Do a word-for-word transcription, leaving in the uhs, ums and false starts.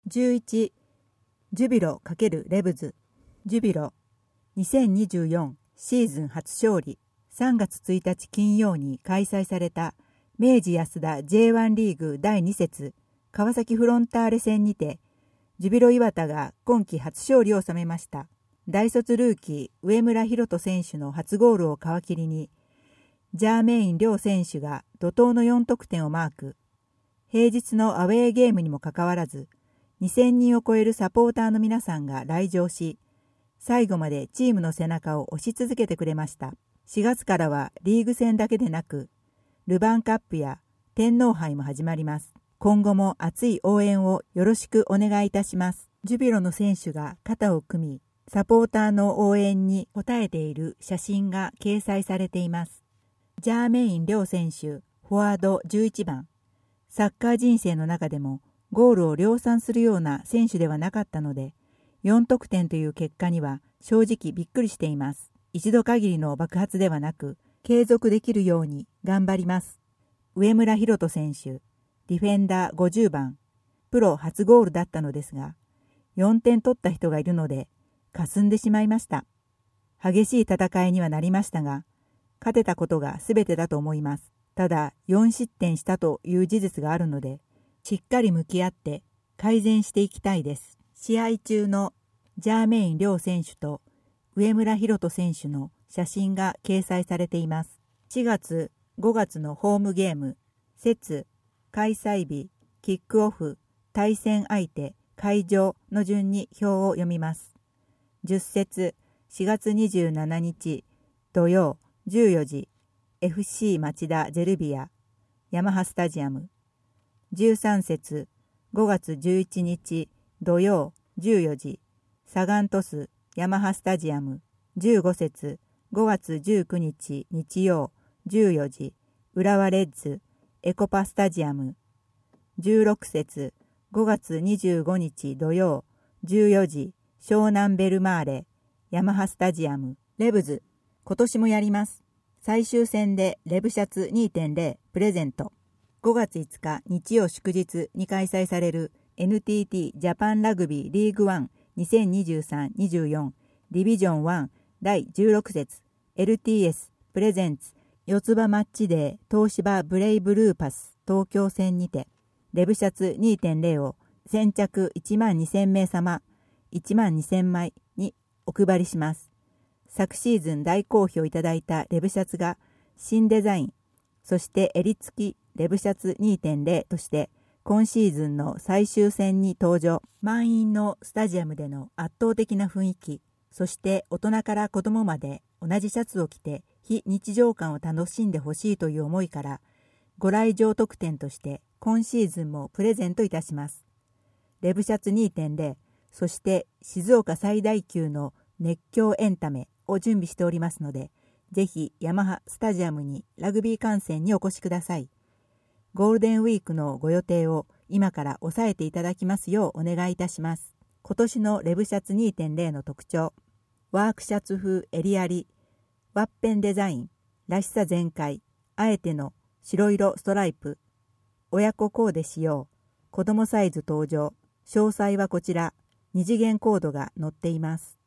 じゅういち、ジュビロ×レブズ。ジュビロ、にせんにじゅうよんシーズン初勝利。さんがつついたち金曜に開催された明治安田 ジェイワン リーグだいに節川崎フロンターレ戦にて、ジュビロ磐田が今季初勝利を収めました。大卒ルーキー上村大翔選手の初ゴールを皮切りに、ジャーメイン両選手が怒涛のよん得点をマーク。平日のアウェーゲームにもかかわらず、にせんにんを超えるサポーターの皆さんが来場し、最後までチームの背中を押し続けてくれました。しがつからはリーグ戦だけでなく、ルヴァンカップや天皇杯も始まります。今後も熱い応援をよろしくお願いいたします。ジュビロの選手が肩を組み、サポーターの応援に応えている写真が掲載されています。ジャーメイン両選手、フォワードじゅういちばん。サッカー人生の中でもゴールを量産するような選手ではなかったので、よん得点という結果には正直びっくりしています。一度限りの爆発ではなく、継続できるように頑張ります。上村大翔選手、ディフェンダーごじゅうばん。プロ初ゴールだったのですが、よんてん取った人がいるので、霞んでしまいました。激しい戦いにはなりましたが、勝てたことが全てだと思います。ただ、よん失点したという事実があるので、しっかり向き合って改善していきたいです。試合中のジャーメイン両選手と上村大翔選手の写真が掲載されています。しがつ、ごがつのホームゲーム、節、開催日、キックオフ、対戦相手、会場の順に表を読みます。じゅっ節、しがつにじゅうしちにち土曜じゅうよじ、エフシー 町田ゼルビア、ヤマハスタジアム。じゅうさん節、ごがつじゅういちにち土曜じゅうよじ、サガン鳥栖ヤマハスタジアム。じゅうご節、ごがつじゅうくにち日曜じゅうよじ、浦和レッズエコパスタジアム。じゅうろく節、ごがつにじゅうごにち土曜じゅうよじ、湘南ベルマーレヤマハスタジアム。レブズ、今年もやります。最終戦でレブシャツ にてんゼロ プレゼント。ごがついつか日曜祝日に開催される エヌティーティー ジャパンラグビーリーグワン にせんにじゅうさんにじゅうよん ディビジョンワンだいじゅうろく節 エルティーエス プレゼンツ四つ葉マッチデー東芝ブレイブルーパス東京戦にてレブシャツ にてんゼロ を先着いちまんにせんめい様いちまんにせんまいにお配りします。昨シーズン大好評いただいたレブシャツが新デザイン、そして襟付きレブシャツ にてんゼロ として今シーズンの最終戦に登場。満員のスタジアムでの圧倒的な雰囲気、そして大人から子供まで同じシャツを着て非日常感を楽しんでほしいという思いから、ご来場特典として今シーズンもプレゼントいたします。レブシャツ にてんゼロ、そして静岡最大級の熱狂エンタメを準備しておりますので、ぜひヤマハスタジアムにラグビー観戦にお越しください。ゴールデンウィークのご予定を今から押さえていただきますようお願いいたします。今年のレブシャツ にてんゼロ の特徴、ワークシャツ風襟あり、ワッペンデザイン、らしさ全開、あえての白色ストライプ、親子コーデ使用、子供サイズ登場、詳細はこちら、二次元コードが載っています。